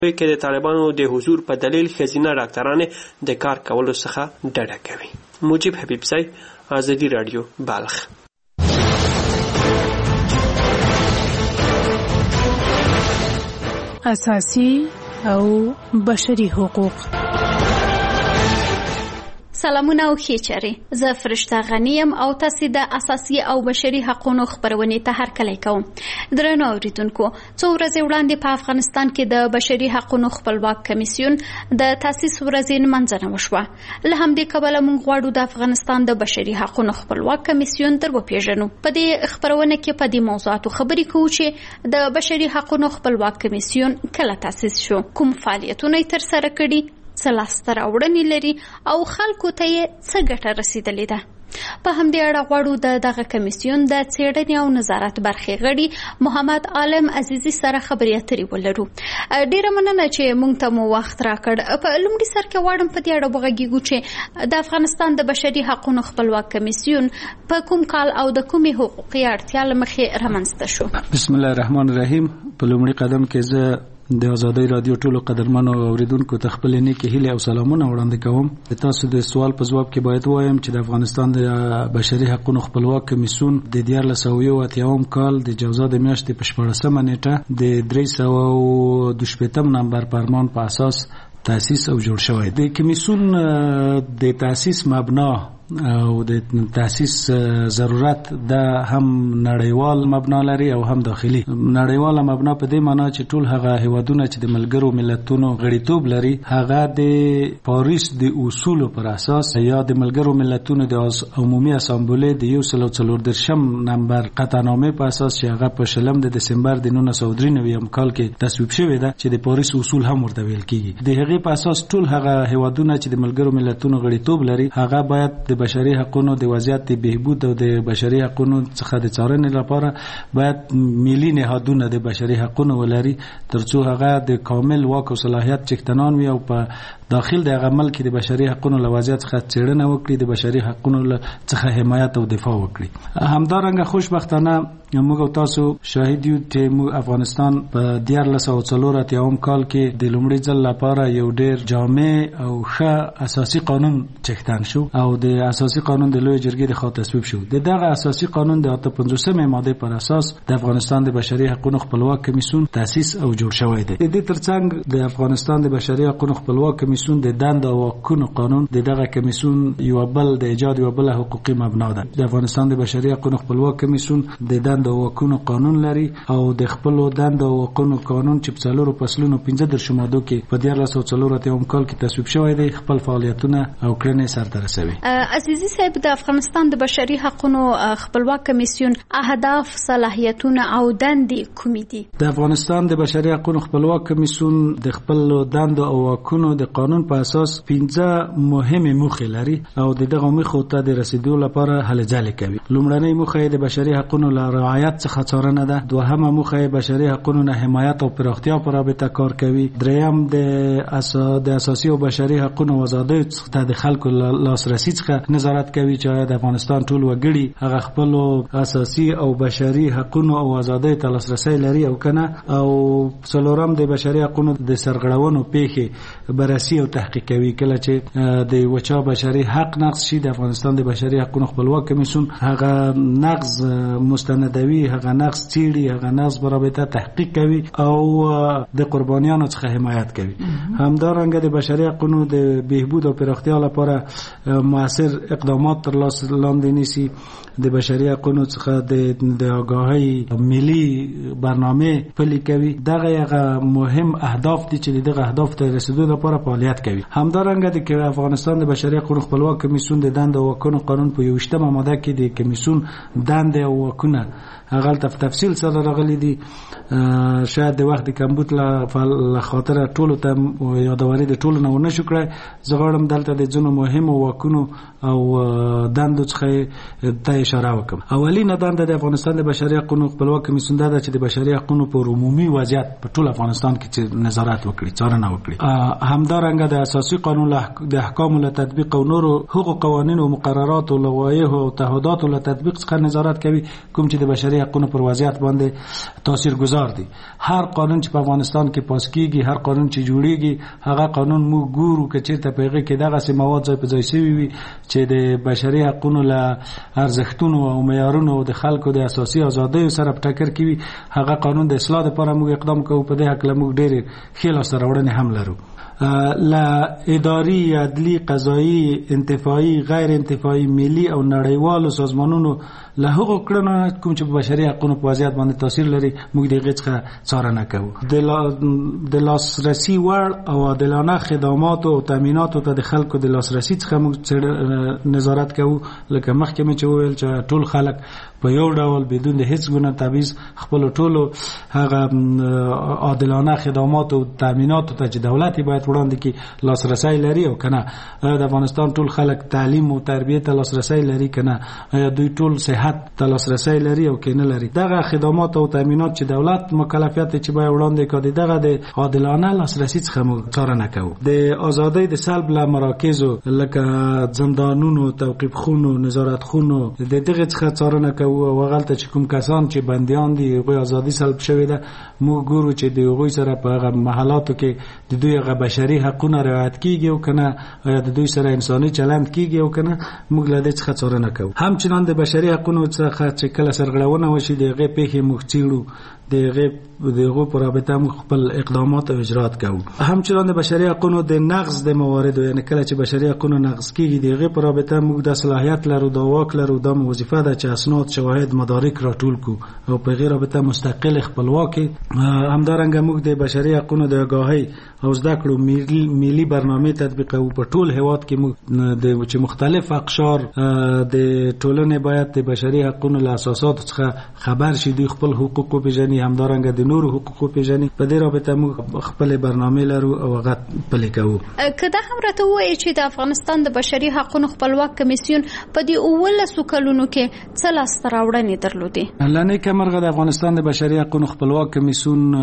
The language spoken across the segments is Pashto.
کې د طالبانو د حضور په دلیل ښځینه ډاکټرانې د کار کولو څخه ډډه کوي. مجيب حبیبزی، ازادي راډیو، بلخ. اساسي او بشري حقوق. سلامونه او ښې چارې. زه فرشته غنیم او تاسو د اساسي او بشري حقوقو خبرونه ته هرکلی کوم. درنو اوریدونکو، څو ورځې وړاندې په افغانستان کې د بشري حقوقو خپلواک کمیسیون د تاسیس ورځې نمانځنه وشوه. له همدې کبله موږ غواړو د افغانستان د بشري حقوقو خپلواک کمیسیون در وپیژنو. په دې خبرونه کې په دې موضوعاتو خبرې کوو چې د بشري حقوقو خپلواک کمیسیون کله تاسیس شو، کوم فعالیتونه یې ترسره کړي، څه لاسته راوړنې لري او خلکو ته یې څه ګټه رسیدلې ده. په همدې اړه غواړو د دغه کمیسیون د څېړنې او نظارت برخې غړي محمد عالم عزیزي سره خبرې اترې ولرو. ډیره مننه چې موږ ته مو وخت راکړ. په لومړي سر کې غواړم په دې اړه وغږیږو چې د افغانستان د بشري حقوقو خپلواک کمیسیون په کوم کال او د کومې حقوقي اړتیا له مخې رامنځته شو. بسم الله الرحمن الرحیم. په لومړي قدم کې زه د ازادۍ رادیو ټولو قدرمنو اوریدونکو ته خپل نیکې هیلې او سلامونه وړاندې کوم. تاسو د سوال په ځواب کې باید وایم چې د افغانستان د بشري حقوقو خپلواک کمیسیون د 1980 کال د جوزا د میاشتې په 14مه نیټه د 322 نمبر فرمان په اساس تاسیس او جوړ شوی. د کمیسیون د تاسیس مبنا او د تاسیس ضرورت د هم نړیوال مبنا لري او هم داخلي. نړیواله مبنا په دې معنی چې ټول هغه هیوادونه چې د ملګرو ملتونو غړیتوب لري هغه د پاریس د اصولو پر اساس یا د ملګرو ملتونو د عمومي اسامبلې د 144 نمبر قطعنامه په اساس چې هغه په 20 د دسمبر د 1993 کال کې تصویب شوې ده چې د پاریس اصول هم ورته ویل کیږي. د هغې په اساس ټول هغه هیوادونه چې د ملګرو ملتونو غړیتوب لري هغه باید د بشري حقوقو د وضعیت د بهبود او د بشري حقوقو څخه د څارنې لپاره باید ملي نهادونه د بشري حقوقو ولري ترڅو هغه د کامل واک او صلاحیت چکتنان وي او په داخل د هغه ملک د بشري حقوقو له وضعیت څخه څېړنه وکړي، د بشري حقوقو څخه حمایت او دفاع وکړي. همدارنګه خوشبختانه موږ تاسو شاهد یو چې افغانستان په 1984 کال کې د لومړي ځل لپاره یو ډېر جامع او ښه اساسي قانون چکتن شو او د اساسي قانون د لوی جرګې د خوا تصویب شو. دغه اساسي قانون د 58مه ماده پر اساس د افغانستان د بشري حقوقو خپلواک کمیسیون تاسیس او جوړ شوی دی. د دې ترڅنګ د افغانستان د بشري حقوقو خپلواک کمیسیون د دند او حقوقو قانون دغه کمیسیون یو بل د ایجاد یو بل حقوقي مبنا ده. د افغانستان د بشري حقوقو خپلواک کمیسیون د دند او حقوقو قانون لري او د خپل دند او حقوقو قانون چې په څلورو فصلونو 15 ماده کې په 1984 کال کې تصویب شوی دی خپل فعالیتونه او کړنې سرته رسوي. عزیزي صاحب، د افغانستان د بشري حقوقو خپلواک کمیسیون اهداف، صلاحیتونه او دندې کومې دي؟ د افغانستان د بشري حقوقو خپلواک کمیسیون د خپل دند او حقوقو د قانون په اساس 15 مهمه موخې لري او دغه موخو ته د رسیدو لپاره هلې ځلې کوي. لومړنۍ موخه د بشري حقوقو رعایت څخه څارنه ده. دوهمه موخه بشري حقوقو نه حمایت او پراختیا پر رابطه کار کوي. دریم د اساسي او بشري حقوقو او آزادۍ څخه د خلکو لاسرسي څخه نظارت کوي چې د افغانستان ټول وګړي هغه خپل اساسي او بشري حقوقو او آزادۍ ته لاسرسي لري او کنه. او څلورم د بشري حقوقو د سرغړونو پیښې بررسي او تحقیق کوي. کله چې د وچا بشري حق نقض شي د افغانستان د بشري حقوقو خپلواک کمیسیون هغه نقض مستندوي، هغه نقض څېړي، هغه نقض برابطه تحقیق کوي او د قربانیانو څخه حمایت کوي. همدارنګه د بشري حقوقو د بهبود او پراختیا لپاره موثر اقدامات تر لاس لاندې نیسي. د بشري حقوقو څخه د آگاهی ملي برنامه پلي کوي. دغه یغه مهم اهداف دي چې دغه اهداف ته رسیدو لپاره فعالیت کوي. همدارنګه د افغانستان د بشري حقوقو خپلواک کمیسیون د دند او حقوقو قانون په 21مه ماده کې د کمیسیون دند او حقوقو هغه تفصیل سره راغلي دي. شاید د وخت کمبود له خاطر ټولو ته یادواري د ټولو نه ونشو کړای. زه غواړم دلته د ځینو مهمو حقوقو او دندو څخه ته اشاره وکم. اولینه دنده د افغانستان د بشري حقوقو خپلواک کمیسیون ده چې د بشري حقوقو پر عمومي وضعیت په ټول افغانستان کې نظارت وکړي، څارنه وکړي. همدارنګه د اساسي قانون د احکامو له تطبیق او نورو حقوق قوانین او مقررات او لوایح او تعهدات له تطبیق څخه نظارت کوي، کوم چې د بشري حقوقو پر وضعیت باندې تاثیرگذار دي. هر قانون چې په افغانستان کې پاس کیږي، هر قانون چې جوړیږي، هغه قانون موږ ګورو چې چیرته پیغه کې دغه سي مواد ځای په ځای شوی وي چې د بشري حقوقو له ارزښتونو او معیارونو او د خلکو د اساسي ازادیو سره په ټکر کې وي. هغه قانون د اصلاح لپاره موږ اقدام کوو. په دې حق له موږ ډېر ښې لاسته راوړنې هم لرو. لا اداري، عدلي، قضایي، انتفاعي، غیر انتفاعي، ملي او نړیوالو سازمانونو له هغو کړنو کوم چې په بشري حقوقو په وضعیت باندې تاثیر لري موږ د هغې څخه څارنه کوو. د لاسرسي وړ او عادلانه خدماتو او تامیناتو ته د خلکو د لاسرسي څخه موږ نظارت کوو. لکه مخکې مې چې وویل چې ټول خلک په یو ډول بدون د هیڅ ګونه تبعیض خپل ټولو هغه عادلانه خدمات او تامیناتو ته چې دولت باید وړاندې کړي لاسرسي لري او کنه. د افغانستان ټول خلک تعلیم او تربیه ته لاسرسي لري کنه، دوی ټول صحت ته لاسرسي لري او کنه لري. دغه خدمات او تامینات چې دولت مکلفیت چې باید وړاندې کړي دغه د عادلانه لاسرسي څخه موږ څارنه کوو. د ازادۍ د سلب له مراکزو لکه زندانونو، توقیف خونو، نظارت خونو د دغه څخه څارنه کوو. او غلطه چې کوم کسان چې بنديان دي هغه ازادي سلب شوی ده، موږ ګورو چې د هغوی سره په هغه محلاتو کې د دوی هغه بشري حقوقونه رعایت کیږي او کنه، یا د دوی سره انساني چلند کیږي او کنه. موږ له دې څخه څارنه کوو. همچنان د بشري حقوقو څخه چې کله سرغړونه وشي د هغې پیښې موږ څیړو، د هغو په رابطه موږ خپل اقدامات او اجرات کوو. همچنان د بشري حقوقو د نقض د مواردو، یعنی کله چې بشري حقوقو نقض کیږي د هغې په رابطه موږ د صلاحیت لرو، د واک لرو. دا وظیفه ده چې اسناد، شواهد، مدارک راټول کو او په هغې رابطه مستقل خپلواکي. همدارنګه موږ د بشري حقوقو د آگاهۍ او زده کړو ملي برنامه تطبیقوو. په ټول هیواد کې موږ چې مختلف اقشار د ټولنې باید د بشري حقوقو له اساساتو څخه خبر شي، دوی خپل حقوق وپېژني، همدارنګه د نورو حقوق وپېژني. په دې رابطه موږ خپل برنامه لرو او هغه پلي کوو. که دا هم راته ووایي چې د افغانستان د بشري حقوقو خپلواک کمیسیون په دې 19 کلونو کې څه لاسته راوړنې درلودې؟ له نیکه مرغه د افغانستان د بشري حقوقو خپلواک کمیسیون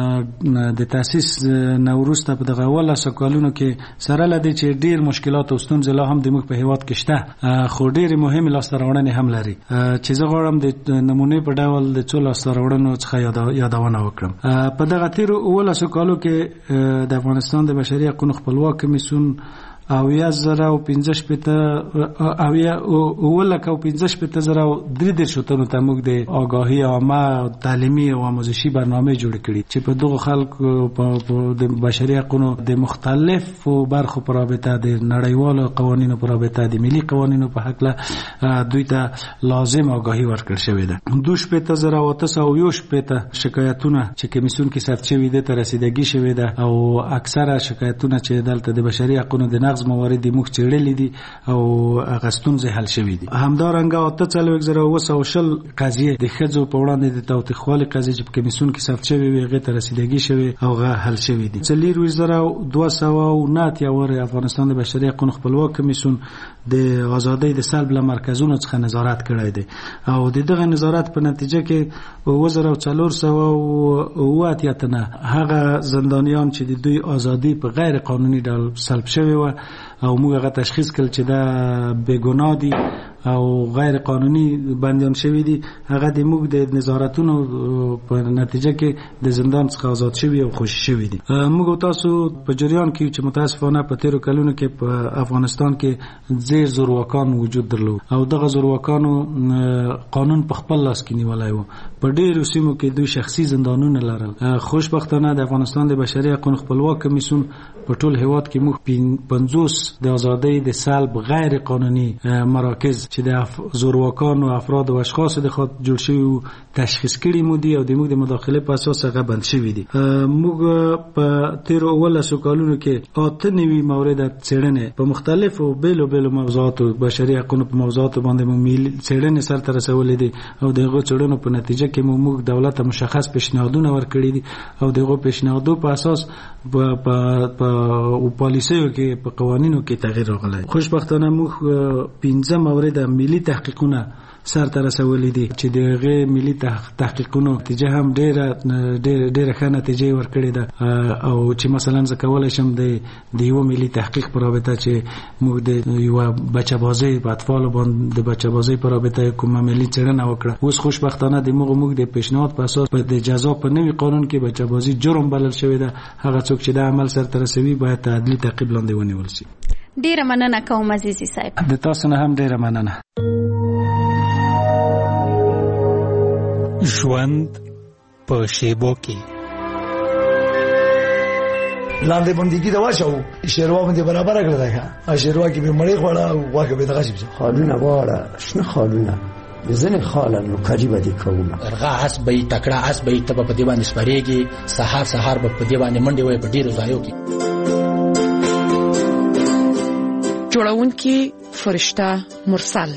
د تاسیس نه وروسته په دغه 19 کلونو کې سره لدی چې ډیر مشکلات او ستونزې لا هم د موږ په هیواد کې شته، خو ډېرې مهمې لاسته راوړنې هم لري چې زه غواړم د نمونې په ډول د څو لاسته راوړنو څخه یادونه وکړم. په دغه تیرو 19 کالو کې د افغانستان د بشري حقوقو خپلواک کمیسیون او 15,000 شتونو ته موږ د آگاهی عامه، تعلیمي او آموزشي برنامه جوړ کړي چې په دغه خلکو د بشري حقوقو د مختلفو برخو په رابطه، د نړیوالو قوانینو په رابطه، د ملي قوانینو په حق له دوی ته لازم آگاهی ورکړل شوې ده. 28,801 شکایتونه چې کمیسیون کې ثبت شوي دي ته رسیدګي شوې ده او اکثره شکایتونه چې دلته د بشري حقوقو د نقض موارد موږ څېړلي دي او هغه ستونزې حل شوي دي. همدارنګه 43,920 قضیې د ښځو په وړاندې د تاوتریخوالي قضیې چې په کمیسیون کې ثبت شوې وي هغې ته رسیدګي شوې او هغه حل شوي دي. 42,209 افغانستان د بشري حقوقو خپلواک کمیسیون د ازادۍ د سلب له مرکزونو څخه نظارت کړی دی او د دغه نظارت په نتیجه کې 4,408 تنه هغه زندانیان چې د دوی ازادي په غیر قانوني ډول سلب شوی و او موږ هغه تشخیص کړل چې دا بېګناه دي او غیر قانوني بندیان شوی دي، هغه د موږ د نظارتونو په نتیجه کې د زندان څخه آزاد شوی او خوشي شوی دي. موږ تاسو په جریان کې چې متاسفانه په تیرو کلونو کې په افغانستان کې ډېر زورواکان وجود درلود او دغه زورواکانو قانون په خپل لاس کې نیولی و. په ډېرو سیمو کې دوی شخصي زندانونه لرل. خوشبختانه د افغانستان د بشري حقوقو خپلواک کمیسیون په ټول هیواد کې موږ 50 د ازادۍ د سلب غیر قانوني مراکز چې د زورواکانو افراد او اشخاص د خود جوړ شوي تشخیص کړي مو دي او د موږ د مداخله په اساس هغه بند شوي دي. موږ په تیرو 19 کلونو کې 98 مورد څېړنې په مختلفو بیلو موضوعاتو بشري حقوقو په موضوعاتو باندې مو څېړنې سرته رسولې دي او دغه څېړنو په نتیجه کې موږ دولت ته مشخص پیشنهادونه ورکړي دي او دغه پیشنهادو په اساس په او پالیسیو کې په قوانینو کې تغییر راغلی. خوشبختانه موږ 15 مورد ملي تحقیقونه سر ته رسولي دي چې دغه ملي تحقیقونو نتیجه هم ډېره ښه نتیجه ورکړې ده او چې مثلا زه کولی شم د یو ملي تحقیق په رابطه چې موږ د یو بچه‌بازي په اطفالو باندې د بچه‌بازي په رابطه کومه ملي څېړنه وکړه. اوس خوشبختانه موږ د پیشنهاد په اساس د جزا په نوي قانون کې بچه‌بازي جرم بلل شوی ده. هغه څوک چې د عمل سر ته رسوي باید تعدیلي تعقیب لاندې ونیول شي. ډېره مننه کوم عزیزي صاحب. د تاسو نه هم ډېره مننه. ژوند په شیبو کې لاندې باندې دا واچو شیروا باندې برابر کړل دا شیروا کې به مړی خوړه او واګه به دغه شي خالونه واړه شنه خالونه ځنه خاله نو قریبه دي کومه ارغا اس به تکړه اس به تب په دی باندې سپریږي سحر به په دی باندې منډي وای په ډیرو ځایو کې جوړونکي فرشته مرسل.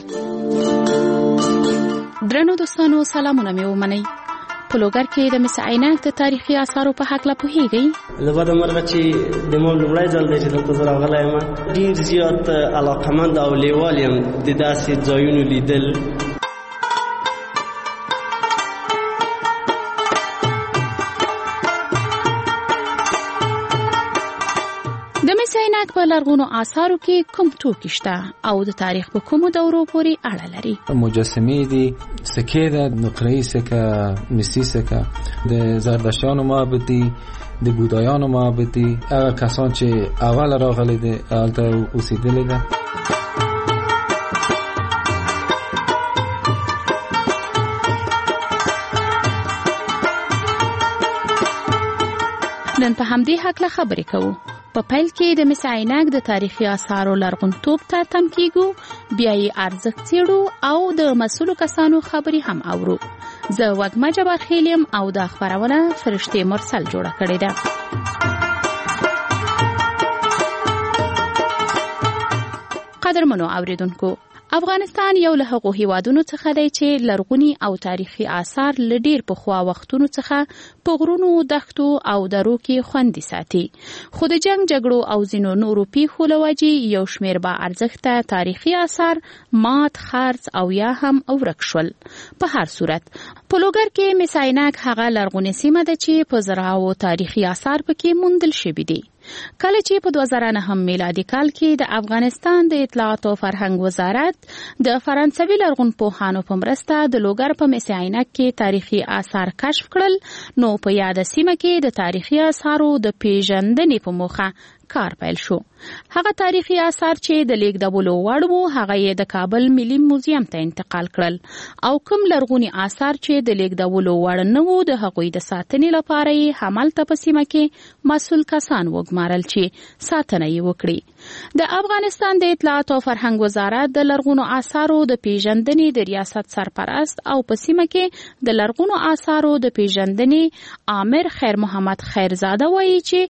درنو دوستانو سلامونه مې ومنئ. په لوګر کې د مس عینک د تاریخي آثارو په حق لا پوهیږئ؟ لږه د مرغه چې د مو لومړی ځل دی چې دلته زه راغلی یم ډېر زیات علاقمند او لیوال یم د داسې ځایونو لیدل. د مس عینک په لرغونو آثارو کې کوم توکي شته او د تاریخ په کومو دورو پورې اړه لري؟ مجسمې دي، سکې ده، نقره‌ای سکه، مسی سکه، د زردشتیانو معبد دي، د بودایانو معبد دي. هغه کسان چې اول راغلي دي هلته اوسېدلي ده. نن په همدې حق له خبرې کوو. په پیل کې د مس عینک د تاریخي آثارو لرغونتوب ته تم کېږو، بیا یې ارزښت څېړو او د مسؤلو کسانو خبرې هم اورو. زه وږمه جبار خیل یم او دا خپرونه فرشتې مرسل جوړه کړې ده. قدرمنو اوریدونکو، افغانستان یو له هغو هیوادونو څخه دی چې لرغوني او تاریخي آثار له ډېر پخوا وختونو څخه په غرونو، دښتو او درو کې خوندي ساتي. خو د جنګ جګړو او ځینو نورو پیښو له وجې یو شمېر با ارزښته تاریخي آثار مات، خرڅ او یا هم ورک شول. په هر صورت په لوګر کې مس عینک هغه لرغونې سیمه ده چې په زرهاوو تاریخي آثار پکې موندل شوي دي. کله چې په 2009 میلادي کال کې د افغانستان د اطلاعات او فرهنګ وزارت د فرانسوي لرغونپوهانو په مرسته د لوګر په مس عینک کې تاریخي آثار کشف کړل، نو په یاد سیمه کې د تاریخي آثارو د پیژندنې په موخه کار پیل شو. هغه تاریخي آثار چې د لیږدولو وړ وو هغه یې د کابل ملي موزیم ته انتقال کړل او کوم لرغوني آثار چې د لیږدولو وړ نه وو د هغوی د ساتنې لپاره یې همالته په سیمه کې مسؤل کسان وګمارل چې ساتنه یې وکړي. د افغانستان د اطلاعات او فرهنګ وزارت د لرغونو آثارو د پیژندنې د ریاست سرپرست او په سیمه کې د لرغونو آثارو د پیژندنې عامر خیر محمد خیرزاده وایي چې